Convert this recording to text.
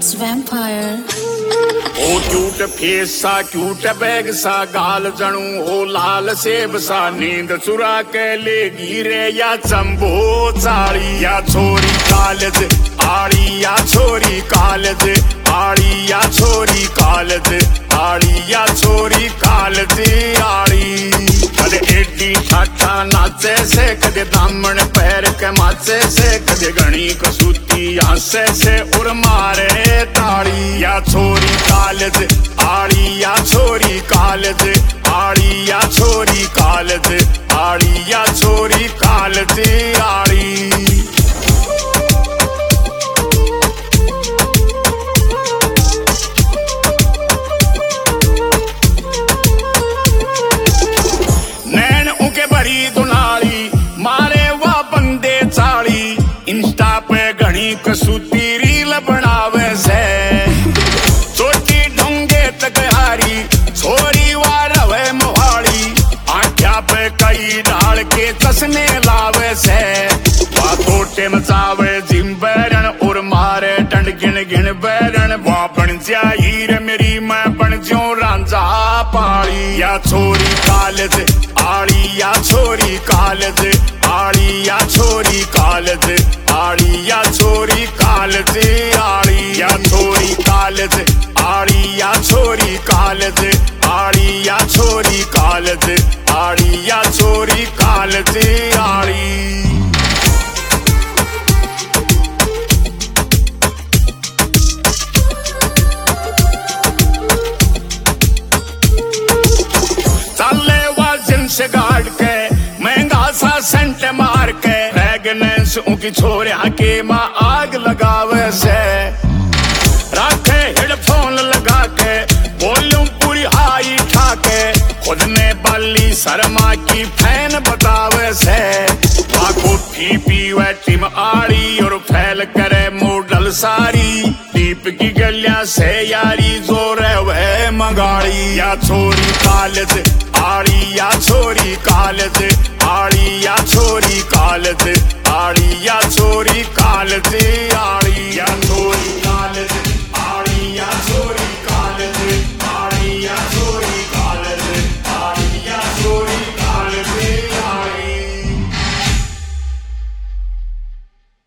It's vampire. ओ cute face सा cute bag सा गाल जणू ओ लाल सेब सा नींद चुरा के लेगी रे या चंबो चाली या छोरी कॉलेज आड़ी या छोरी कॉलेज आड़ी या छोरी कॉलेज आड़ी या छोरी कॉलेज आड़ी कदे एडी ठाठा नाचे से कदे दामन पैर के माचे से कदे घणी कसूती आंसे से उर मारे ताड़ी या छोरी कॉलेज आड़ी या छोरी कॉलेज आड़ी या छोरी कॉलेज आड़ी या छोरी कॉलेज आड़ी नैन उनके बड़ी दुनाली मारे वा बंदे चाली इंस्टा पे घणी कसूती रील बनावे से छोटी ढोंगे तक हारी छोरी वारवे मोहाली आख्या पे कई डाल के चश्मे लावे से वा तोटे मचावे जिम बैरन और मारे टंड गिन गिन बैरन वा बन जाई रे मेरी मैं बन ज्यो रांझा पाली या छोरी कॉलेज आड़ी या छोरी कॉलेज आड़ी या छोरी कॉलेज आड़ी या छोरी कॉलेज आड़ी या छोरी कॉलेज आड़ी या छोरी कॉलेज आड़ी या छोरी कॉलेज आड़ी या छोरी कॉलेज आड़ी से गाड़ के महंगा सा सेंट मार के फ्रेगनेंस उनकी छोरिया के माँ आग लगावे से रखे हेडफोन लगा के वॉल्यूम पूरी हाई ठाके खुद ने बाली शर्मा की फैन बतावे से कोठी पीवे टीम आड़ी और फैल करे मॉडल सारी टीप की गलियां से यारी जोर है वह मंगाड़ी या छोरी कॉलेज आड़ी या छोरी कॉलेज आड़ी या छोरी कॉलेज आड़ी या छोरी कॉलेज